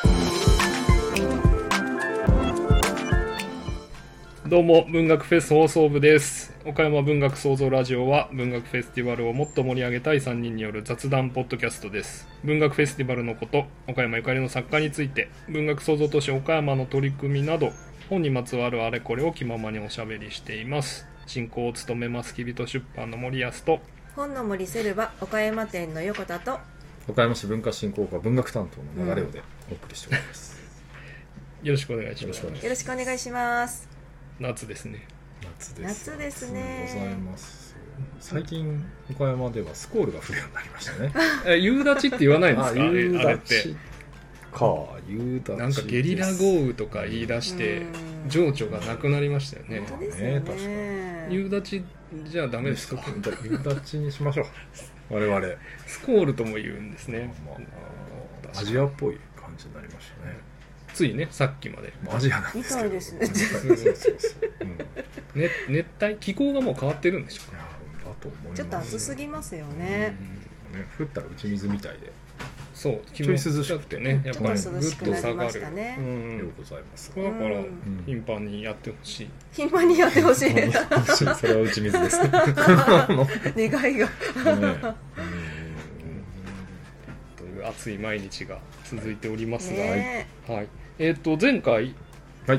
どうも、文学フェス放送部です。岡山文学創造ラジオは文学フェスティバルをもっと盛り上げたい3人による雑談ポッドキャストです。文学フェスティバルのこと、岡山ゆかりの作家について、文学創造都市岡山の取り組みなど、本にまつわるあれこれを気ままにおしゃべりしています。進行を務めますきびと出版の森安と、 本の森セルバ岡山店の横田と、 岡山市文化振興課文学担当の流れをでお送りしております、 よろしくお願いします。 よろしくお願いします。 夏ですね。 夏ですね。 ございます。最近岡山ではスコールが降るようになりましたね。 夕立って言わないんですか？ 夕あれって立か。夕立なんかゲリラ豪雨とか言い出して情緒がなくなりましたよね。 本当ですよね。 確かに夕立じゃダメですか？ 夕立にしましょう。我々 スコールとも言うんですね。 アジアっぽい感じになりましたね。 ついね、さっきまでアジアなんみですけど。 たいですね。 熱帯気候がもう変わってるんでしょうか。 だと思います。 ちょっと暑すぎますよね。 降ったら打ち水みたいで。 そう、 ちょい涼しくてね、やっぱりぐっちょっと涼しくなと下がる。 りましたね。 ようございます。 だから頻繁にやってほしい。 頻繁にやってほしい。 それは打ち水ですね。 願いが。 という暑い毎日が続いておりますが、 ねはい。前回はい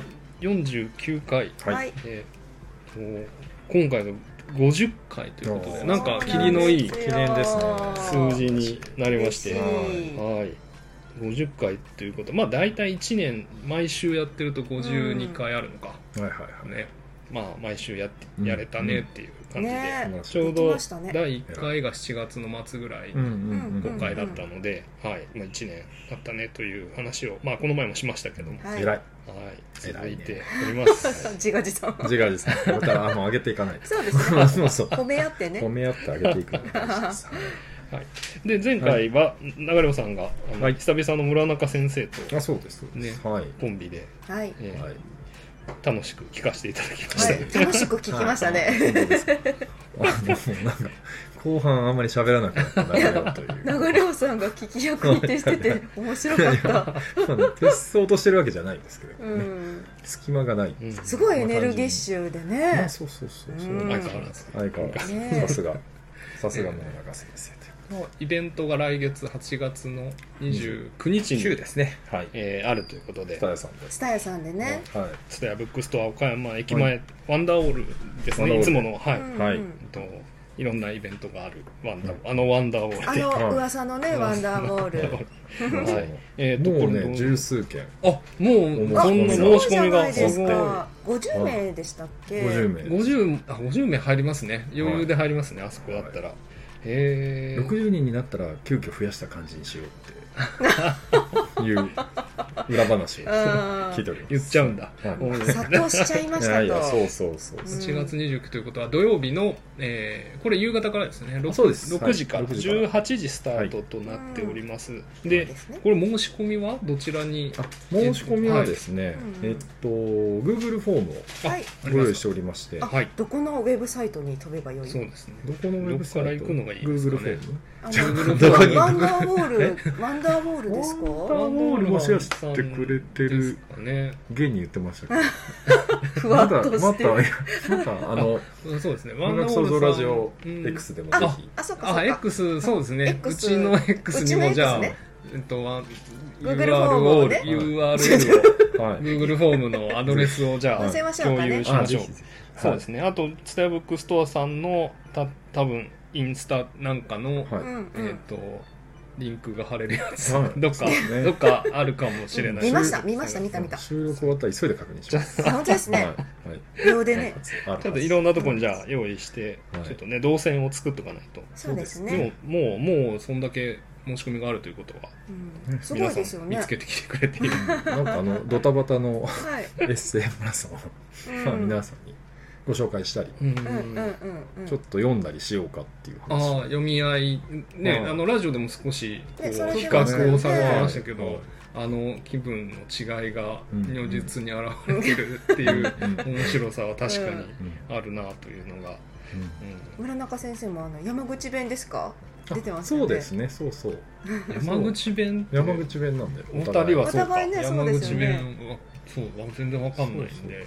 49回、 はい。 今回の50回ということで、なんかキリのいい記念ですね。 数字になりまして、 嬉しいはい、50回ということ、まあ大体1年毎週やってると52回あるのか、 はいはいはい。 ね、まあ毎週やれたねっていう感じで、 ねちょうできどましたね第1回が7月の末ぐらい、5回だったので、はいまあ、1年経ったねという話を、まあ、この前もしましたけども、 はい。 偉い。 はい続いております自画自賛。 自画自賛。また上げていかないと。 そうですね。 そうそう。 褒め合ってね。 褒め合ってあげていくのが大事です。 はい、で前回は流れさんがはい久々の村中先生とそうです。 ねはい。 コンビで、 はい。 はい。 楽しく聞かせていただきまはした、 い。楽しく聞きましたね。 本当ですか。なんか後半あんまり喋らなくなった流れをという。 流れ尾さんが聞き役に徹してて面白かった。 徹そうとしてるわけじゃないんですけどね。 うん。 隙間がない。 うんすごいエネルギッシュでね。 そうそうそううんそう。 相変わらず相変わらず。 ねさすが村中先生と。 イベントが来月8月の29日に、 ですね。はい。 あるということでスタヤさんです。 スタヤさんでね。 はツタヤブックストア岡山駅前、 はワンダーオールですね、 ワンダーオールいつもの、はいうんはいいろんなイベントがあるワンダー、あのワンダーオールあで、 の噂のねワンダーボール。 はいい。 これもうね十数件。 あもうそんな申し込みがすごいすごいじゃないですか。50名でしたっけ 50名。 50名入りますね、余裕で入りますね、あそこだったら、へえ 60人になったら急遽増やした感じにしようっていう裏話を聞いております。 言っちゃうんだ、 はいもう殺到しちゃいましたと。 いやいや、そうそうそう。 8月29ということは土曜日の、これ夕方からですね、 そうです 6時からはい6時から 18時スタートとなっております、 そうでですねこれ申し込みはどちらに申し込みはですね、 はい Google フォームをはい。 ご用意しておりまして、 あはいどこのウェブサイトに飛べばよい？ そうですねどこのウェブサイト？ どこから行くのがいいですかね Google フォーム？ あの Google どこにワンダーボールワンダーボールですか？ ワンダーボールもシェアしてくれてでするかね、 現に言ってましたけど、 ふわっとしてる。 またそうですね、 文学創造ラジオうん X でもあぜひ。 あそっかそっか。 X そうですね、 X うちの X にもじゃあ、 うちの X ねGoogle フォームをね URL をはい。 Google フォームのアドレスをじゃあ載せましょうかね共有しましょう。 ぜひぜひそうですね。あとツタヤブックストアさんの多分インスタなんかの、 はい。 リンクが貼れるやつ、 はいどっかそうねどっかあるかもしれない。 見ました見た。 収録終わったら急いで確認します。 本当ですね。 はい。はい。 秒でね。 ちょっといろんなところにじゃあ用意して、 はいちょっとね動線を作っとかないと。 そうですでね。 ももうそんだけ申し込みがあるということは、 うんすご皆いですよねさん見つ。けてきてくれている。 なんかドタバタのはい。 エッセイマラソンをまあ皆さんにご紹介したり、 うんうんうんうんうん。 ちょっと読んだりしようかっていうああ話。 読み合いね、 はいラジオでも少しこうねそれ比でも較をされてましたけど、 はい気分の違いがうん如実に現れてるっていううん面白さは確かにうんあるなというのが、 うん村中先生も山口弁ですか？ 出てますよね。 そうですね、そうそう。 山口弁って山口弁なんで、 お二人はそうか、 お互いねそう山口ですよね弁はそう全然わかんないんそうで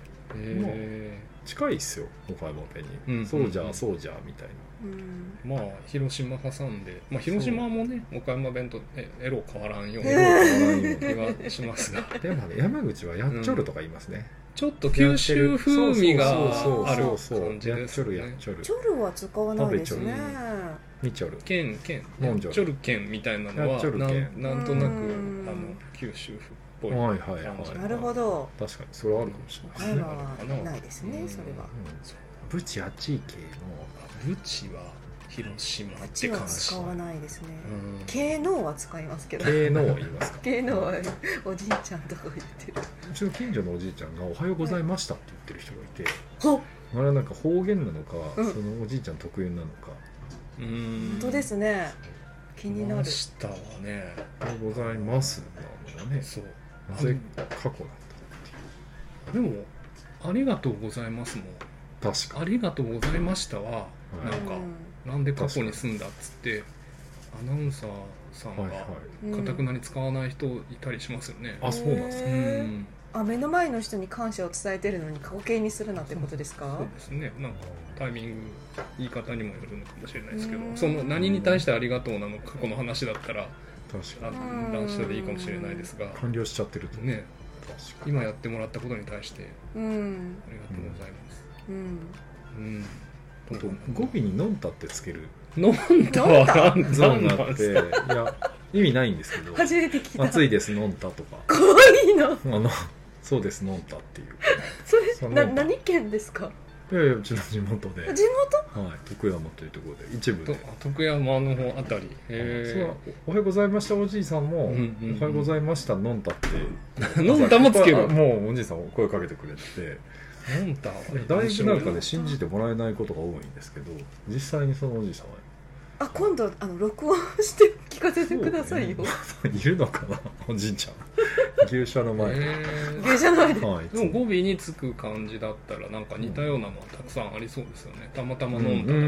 近いっすよ、岡山弁に。 うんそうじゃ、そうじゃ、みたいうん。 まあ広島挟んで、まあ、広島もね岡山弁とエロ変わらんような気がしますがな。でもね、山口はやっちょるとか言いますね。 ちょっと九州風味があるそう感じやっちょる、 ですねやっちょる。 チョルは使わないですね。 みちょる。 県飲んじょるチョル県みたいなのはやっちょる県なんとなくうん九州風っぽいはい感じ、 はいはい。 なるほど。 確かに、それはあるかもしれないですね。 岡山はないですね、それは。 ブチあちい系ブチは広島あっって感じちは使わないですね。 うん系能は使いますけど。 の系のを言いますか。 系能はおじいちゃんとか言ってる。 うちの近所のおじいちゃんがおはようございましたって言ってる人がいて、 ほあれはなんか方言なのか、 うんそのおじいちゃん特有なのか、 本本当ですね。気になる。 下はねおはようございますなのがね、 そうなぜ過去なんでもありがとうございますもだ。確かありがとうございましたはいなんか、なんで過去に住んだっつってアナウンサーさんはいはいがかたくなに使わない人いたりしますよね、 あ、そうなんですうね。 んあ、目の前の人に感謝を伝えてるのに過去形にするなってことですかそう？ですねなんかタイミング言い方にもよるのかもしれないですけどうんその何に対してありがとうなの過去の話だったら確か断したでいいかもしれないですがに完了しちゃってるとね確か今やってもらったことに対してうん。 ありがとうございますうん。 うん、 あと語尾に「のんた」ってつける飲んだは何ゾーンがあって、 なんですかいや意味ないんですけど初めて聞いた。 暑いですのんたとかかわいいな。 そうですのんたっていうそれそうなんだ何県ですか？ いやいやうちの地元で、はい、 地元？ 徳山というところで一部とで徳山の方あたりそうおはようございましたおじいさんも、 うんうんうんおはようございましたのんたってのんたもつけるもうおじいさん声かけてくれてのんたはだいぶなんかね信じてもらえないことが多いんですけど実際にそのおじいさんはあ、今度録音して聞かせてくださいよ。 そうねいるのかなおじいちゃん牛舎の前に、 牛じゃないで。 はい、 でも語尾につく感じだったらなんか似たようなのはたくさんありそうですよねたまたま飲んだだけど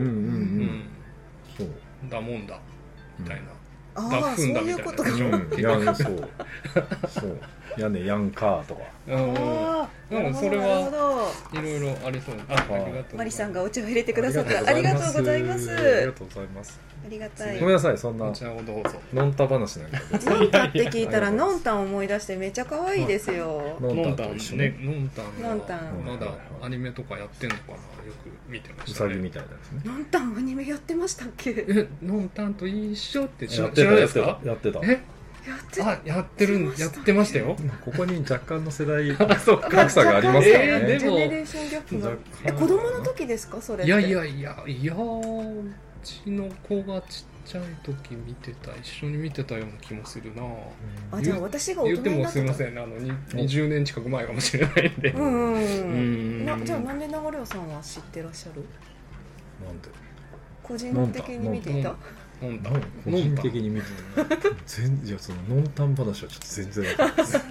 そうだもんだみたいなああ、そういうことか。 やんそうやねやんかとかああ、 なんかそれなるほはど。 いろいろありそうあはいりがとうマリさんがお茶を入れてくださった。ありがとうございます。 ありがとうございますありがたいごめん。なさいそんなお茶をどうぞのんた話なんかのんたって聞いたらのんたん思い出してめっちゃ可愛いですよ。 ののんたんんたと一緒ねにのんたんのんたんはまだアニメとかやってんのかなよく見てましたねうさぎみたいなですねのんたんアニメやってましたっけ？ のんたんと一緒って知らやってたないですかやってたえやってあやってましたよここに若干の世代あそうか格差がありますからねジェネレーションギャップが。子供の時ですかそれって？ いやうちの子がちっちゃい時見てた一緒に見てたような気もするなあ、じゃあ私が大言っても人になってた。 すいません20年近く前かもしれないんでじゃあなんで流れさんは知ってらっしゃる？ なんで個人的に見ていた。 のんた個人的に見てたいやそののんたん話はちょっと全然わかんないです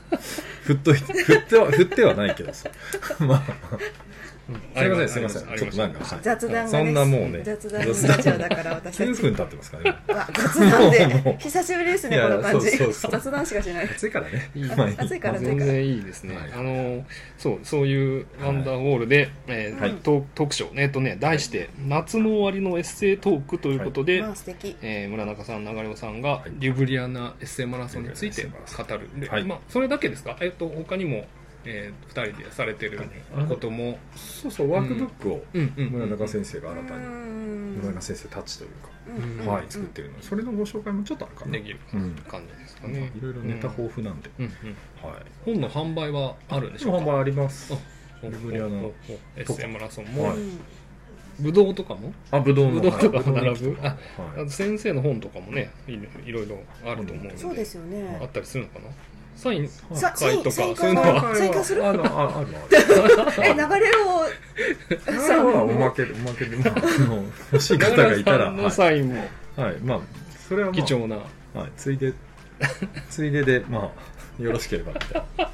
振ってはないけどさまあすいませんちょっとなんか、はい、 雑談がね。 そんなもうね雑談ラジオだから私たち。 9分経ってますからねわ雑談もでう久しぶりですねいやこの感じ。 そう雑談しかしない。 暑いからねいいまあいい暑いから全然いいですね、 はいそういうワンダーウォールで、 はい特賞題して、夏の終わりのエッセイトークということで、 まあ素敵。 村中さん流れさんが、 いリュブリアナエッセイマラソンについて語るで、 はいそれだけですか他にも、2人でされてることも、 そうワークブックを村中先生が新たに村中先生たちというか、はい作ってるのでそれのご紹介もちょっとあるかなできる感じですかね、 いろいろネタ豊富なんで、はい本の販売はあるんでしょうか？ 販売ありますリブリアナエッセイマラソンも、 はいぶどうとかもぶどうとかも並ぶ、 はいあと先生の本とかもねいろいろあると思うので、 そうですよねあ。ったりするのかな、サインサ会とかサインそういうのはサイン会する？ ある流れをさおまけで欲しい方がいたらのサインもはいまあそれは貴重な、 はいついででまあよろしければみたいな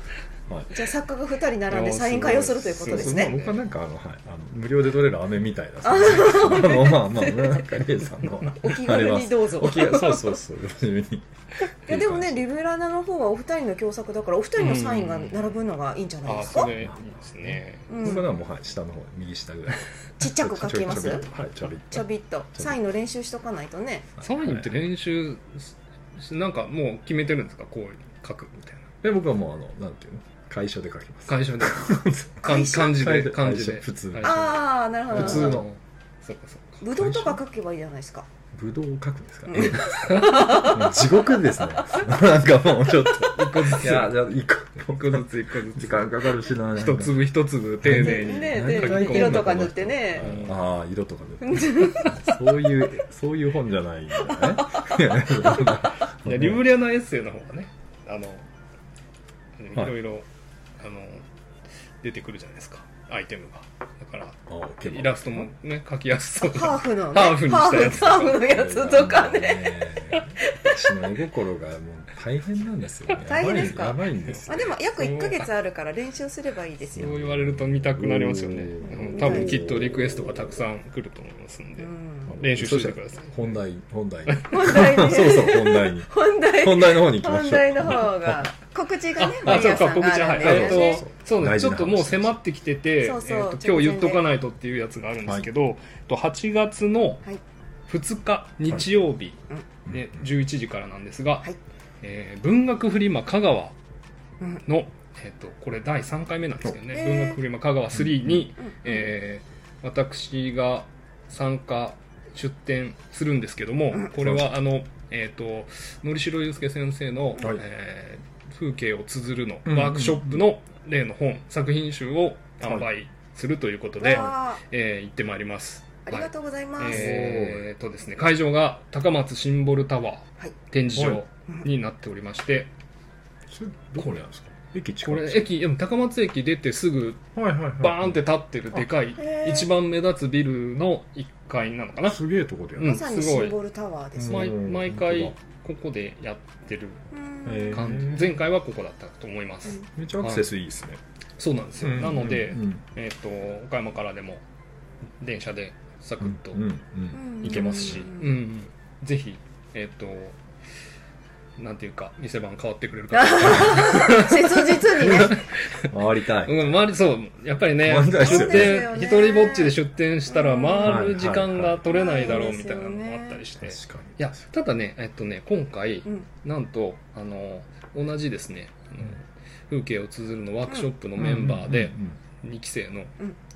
じゃあ作家が2人並んでサイン会をするということですね。 僕はなんか無料で取れる飴みたいなまあなんかレイさんのお気軽にどうぞ。 そういやでもね、リベラナの方はお二人の共作だからお二人のサインが並ぶのがいいんじゃないですか。 それいいですね。 僕はもう下の方右下ぐらいちっちゃく書きます。ちょびっとサインの練習しとかないとね。 サインって練習なんかもう決めてるんですか、こう書くみたいな。 僕はもうなんていうの、楷書で書きます。 楷書で漢字で普通。 ああ、なるほど。 普通の。そうか。 ぶどうとか書けばいいじゃないですか。 ぶどうを書くんですか。地獄ですね。なんかもうちょっと一個ずつ、時間かかるしな。 一粒一粒丁寧に色とか塗ってね。 ああ、色とか塗って。そういう本じゃないんだよね。リブリアナエッセイの方がね、いろいろ出てくるじゃないですか、アイテムが。だからイラストもね描きやすそう。 ハーフのにしたやつ、 ハーフのやつとかね。 私の絵心がもう大変なんですよね。 大変ですか。 やばいんですよ。 でも約1ヶ月あるから練習すればいいですよ。 そう言われると見たくなりますよね。多分きっとリクエストがたくさん来ると思いますんで、練習してください。 本題にそうそう本題に本題の方に行きましょう。 本題の方が告知がね、 そうか、告知、そうね、ちょっともう迫ってきてて、今日言っとかないとっていうやつがあるんですけど、8月の2日日曜日で11時からなんですが、文学フリマ香川の、これ第3回目なんですけどね、文学フリマ香川3に、私が参加出展するんですけども、これはのりしろゆうすけ先生の、風景を綴るのワークショップの例の本、作品集を販売するということで、行ってまいります。 ありがとうございます。 ですね、会場が高松シンボルタワー展示場になっておりまして、 それどこにあるんですか。 これ高松駅出てすぐバーンって立ってるでかい一番目立つビルの1階なのかな。 すげえとこでやる。 まさにシンボルタワーですね。 毎回ここでやってる感じ。前回はここだったと思います。 めっちゃアクセスいいですね。 そうなんですよ。なので岡山からでも電車でサクッと行けますし、ぜひなんていうか店番変わってくれるか切実にね回りたい。 そうやっぱりね、出店一人ぼっちで出店したら回る時間が取れないだろうみたいなのもあったりして、いやただね今回なんと同じですね風景を綴るのワークショップのメンバーで2期生の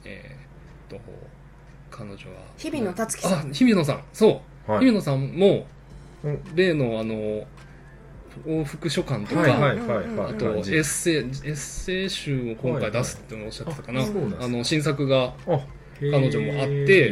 彼女は日比野達樹さん。 日比野さん、そう日比野さんも例の往復書簡とか、あとエッセイ集を今回出すっておっしゃってたかな。新作が彼女もあって、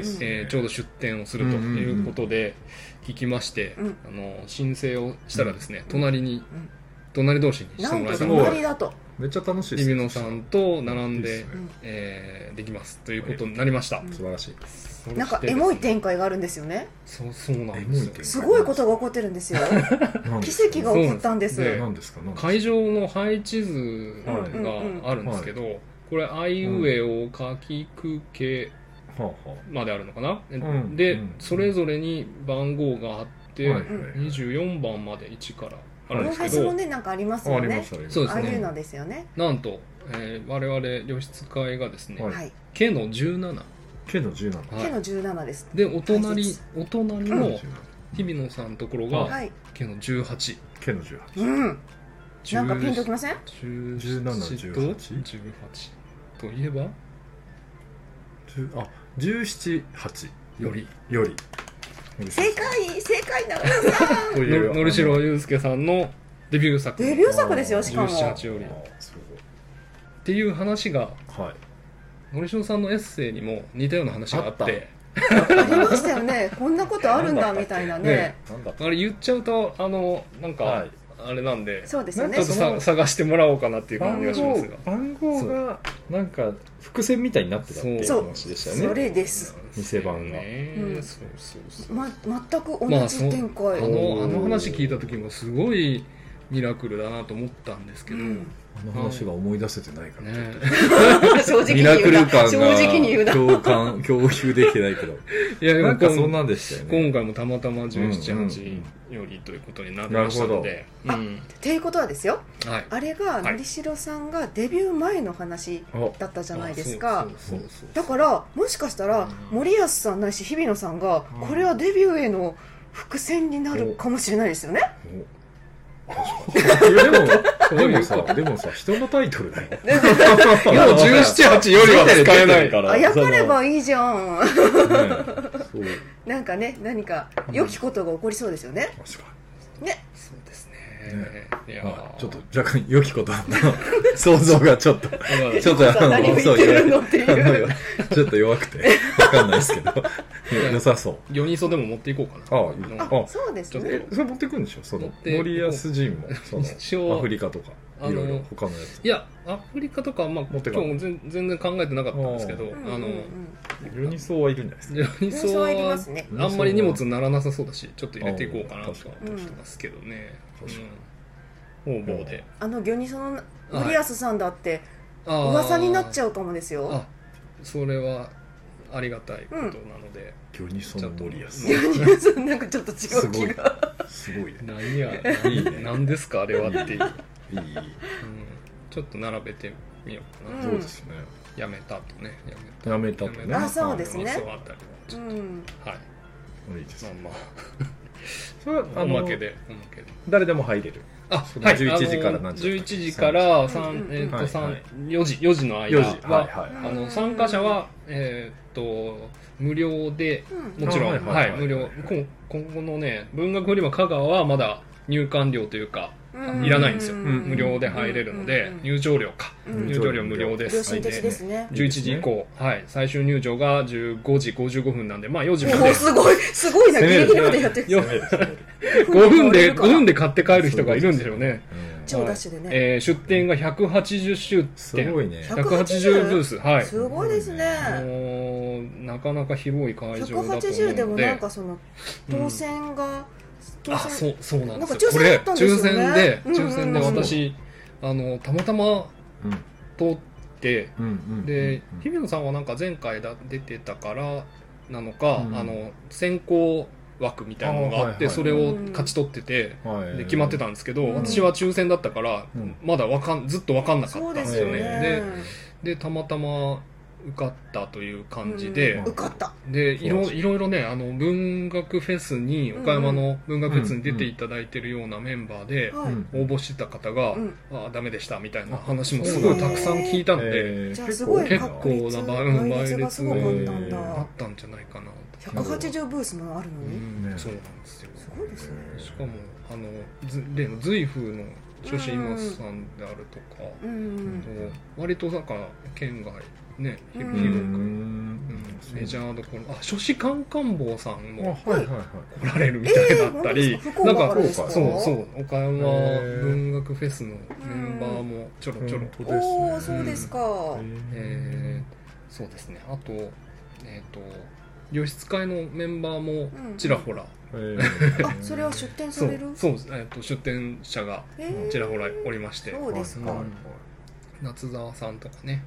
ちょうど出展をするということで聞きまして、申請をしたらですね、隣同士にしてもらえたので、 めっちゃ楽しいです。 日比野さんと並んでできますということになりました。 素晴らしい。 なんかエモい展開があるんですよね。 そうなんですよ。 すごいことが起こってるんですよ。奇跡が起こったんです。 会場の配置図があるんですけど、これあいうえおかきくけまであるのかな。でそれぞれに番号があって24番まで1からあるんですけど、 このフェスもねなんかありますよね。 そうですね。 ああいうのですよね。 なんと我々旅室会がですね、K の17。 K の17 です。 でお隣の日比野さんのところが K の18。 K の18。 なんかピンときません ？17、18 といえば 17、8 より正解なののりしろゆうすけさんのデビュー作ですよ。しかも 17よりっていう話がのりしろさんのエッセイにも似たような話があって、 ありましたよね。こんなことあるんだみたいなね。 あれ言っちゃうとなんかあれなんで、 そうですよね。 ちょっと探してもらおうかなっていう感じがしますが、 番号がなんか伏線みたいになってたっていう話でしたよね。 それです。 店番が。 全く同じ展開。 あの話聞いた時もすごいミラクルだなと思ったんですけど、 あの話が思い出せてないからね正直にミラクル感正直に言うなが共有できてないけどいやでもなんかそんなんでしたよね。 今回もたまたま17、8よりということになりましたので、 っていうことはですよ、 はい、 あれがのりしろさんがデビュー前の話だったじゃないですか。だからもしかしたら森保さんないし日比野さんがこれはデビューへの伏線になるかもしれないですよね。 でもさ人のタイトルだよ。もう 17、8よりは使えないから。 あやかればいいじゃん。なんかね、何か良きことが起こりそうですよね。 確かに。ね。そうですね。いやちょっと若干良きこと想像がちょっと何を言ってるのっていうちょっと弱くて分かんないですけど良さそう。 ヨニソでも持っていこうかな。 あ、そうですね。 それ持ってくんでしょ。その森保人もそのアフリカとかいろいろ他のやつ。 いやアフリカとかまあ今日も全然考えてなかったんですけど、 ヨニソはいるんじゃないですか。 ヨニソはいりますね。 あんまり荷物にならなさそうだし、ちょっと入れていこうかなと思ってますけどね。方々でギョニソの森保さんだって噂になっちゃうかもですよ。 あ、それはありがたいことなので。 ギョニソの森保。 ギョニソなんかちょっと違う気が。 すごいね。 何や何ですかあれはっていう。ちょっと並べてみようかな。 そうですね。 やめたとね。 やめたとね。 あ、そうですね。 はい。 いいですね。 まあそれはおまけで誰でも入れる。 あ、はい。 11時から何時 ？11時から4時の間は参加者は無料でもちろん無料。今後のね文学フリマ香川はまだ入館料というかいらないんですよ。無料で入れるので入場料無料です。 良心的ですね。 11時以降、最終入場が15時55分なんで、まあ4時まで。 すごいな、ギリギリまでやってる。 5分で買って帰る人がいるんでしょうね。 超ダッシュでね。 出店が180周店。 すごいね。 180ブース。はい。 すごいですね。 なかなか広い会場だと思うので。 180でもなんかその当選が。 そうなんですよ。これ抽選で私たまたま通ってで日比野さんはなんか前回出てたからなのか選考枠みたいなのがあってそれを勝ち取っててで決まってたんですけど私は抽選だったからまだずっと分かんなかったんですよね。でたまたま受かったという感じで、 受かったでいろいろね文学フェスに岡山の文学フェスに出ていただいてるようなメンバーで応募してた方がダメでしたみたいな話もすごいたくさん聞いたので結構な倍率だったんじゃないかな。 180ブースもあるのにそうなんですよ。 すごいですね。 しかも例の随風の諸子今さんであるとか割となんか県外ね、広くメジャーどころ諸子カンカン坊さんも来られるみたいだったりなんかそう岡山文学フェスのメンバーもちょろちょろとおおそうですか。 そうですね。あと良質会のメンバーもちらほらそれは出展される？ そう出展者がちらほらおりましてそうですか。 夏沢さんとかね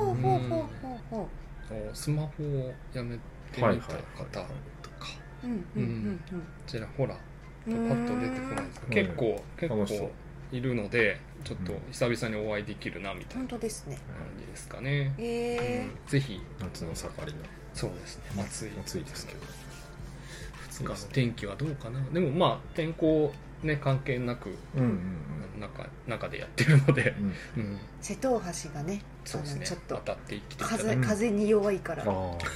スマホをやめてみた方とかちらほらパッと出てこないですか。結構いるのでちょっと久々にお会いできるなみたいな感じですかね。ぜひ夏の盛りのそうですね。 暑いですけど 2日の天気はどうかな。でもまあ天候ね関係なく中でやってるので瀬戸大橋がねちょっと当たってきて風に弱いから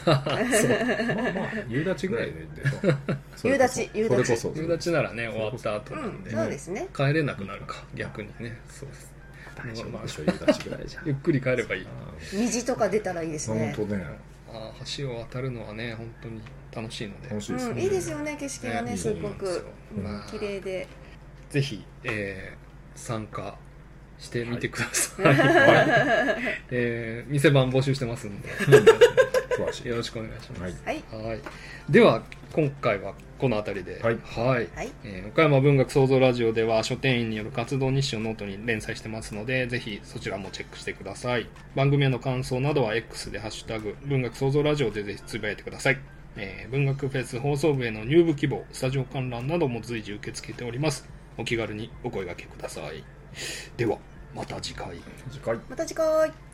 夕立ぐらいで夕立ならね終わった後なんでそうですね。 帰れなくなるか逆にね。そうです大丈夫でしょ夕立ぐらいじゃゆっくり帰ればいい。 虹とか出たらいいですね。 本当ね。 橋を渡るのはね本当に楽しいのでいいですよね。景色がねすごく綺麗でぜひ参加してみてください。はい。店番募集してますんで。よろしくお願いします。 はい。 はい。では、今回はこの辺りで。 はい。 はい。岡山文学創造ラジオでは書店員による活動日誌をノートに連載してますので、ぜひそちらもチェックしてください。番組への感想などは X でハッシュタグ文学創造ラジオでぜひつぶやいてください。文学フェス放送部への入部希望、スタジオ観覧なども随時受け付けております。お気軽にお声掛けください。では、また次回。 また次回。